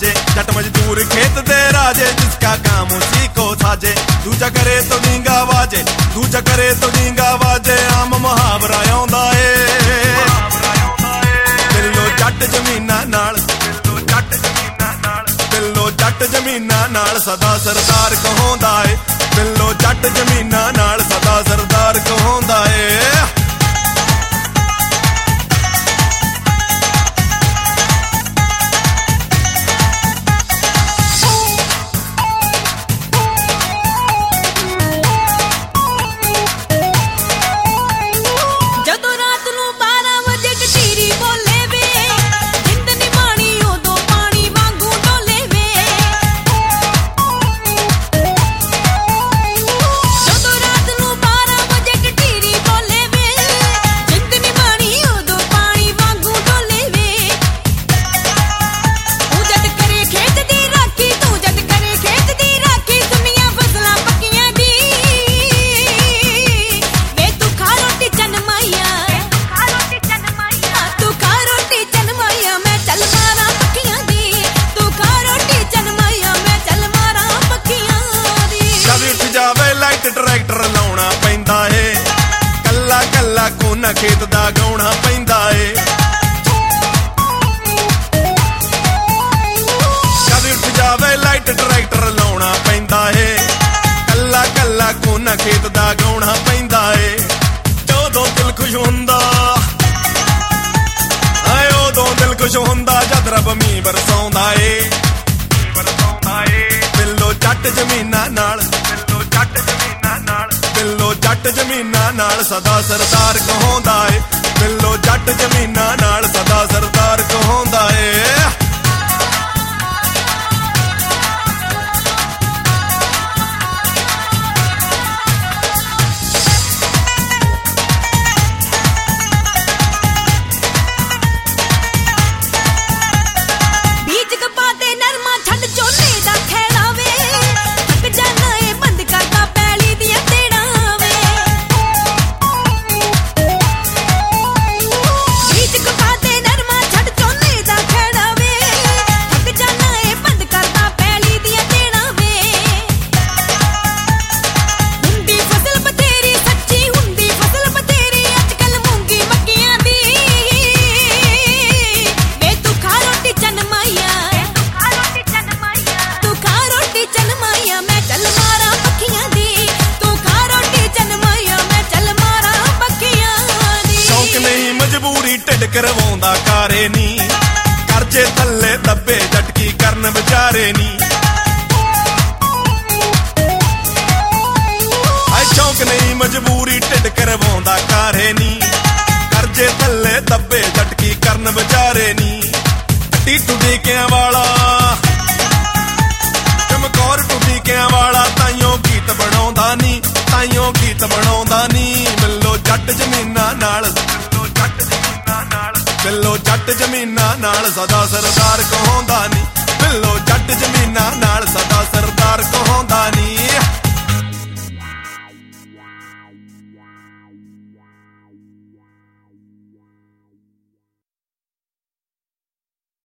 साजे। जट मजदूर खेत दे राजे, जिसका काम उसी को साजे। दूजा करे तो डींगा बाजे, दूजा करे तो डींगा बाजे, आम मुहावरा आउंदा ए। दिलों जट जमीना नाल, दिलों जट जमीना नाल सदा सरदार कहाउंदा ए। दिलों जट जमीना नाल सदा सरदार कहाउंदा ए। ट्रैक्टर लाउणा पैंदा है, कल्ला कल्ला कोना खेत दा गाउणा पैंदा है। कद उठ जावे लाइट ट्रैक्टर लाउणा पैंदा है, कल्ला कल्ला कोना खेत दा गाउणा पैंदा है। जदों दिल खुश हुंदा आए उदों दिल खुश हुंदा, जद रब मींह बरसाउंदा ए। दिलों जट जमीना नाल, दिलों जट जमीना नाल सदा सरदार कहाउंदा ए। दिलों जट जमीना नाल सदा सरदार कहाउंदा ए। ढिड करवाउंदा कारे नी, करजे थल्ले दब्बे झटकी करन विचारे नी। आए शौक नहीं मजबूरी ढिड करवाउंदा कारे नी, करजे थल्ले दब्बे झटकी करन विचारे नी। टीटू टीकियां वाला चमकौर टुटीकियां वाला, ताइयों गीत बनाउंदा नी, ताइयों गीत बनाउंदा नी। मिलो जट जमीना नाल, दिलों जट जमीना नाल सदा सरदार कहाउंदा नी। दिलों जट जमीना नाल सदा सरदार कहाउंदा नी।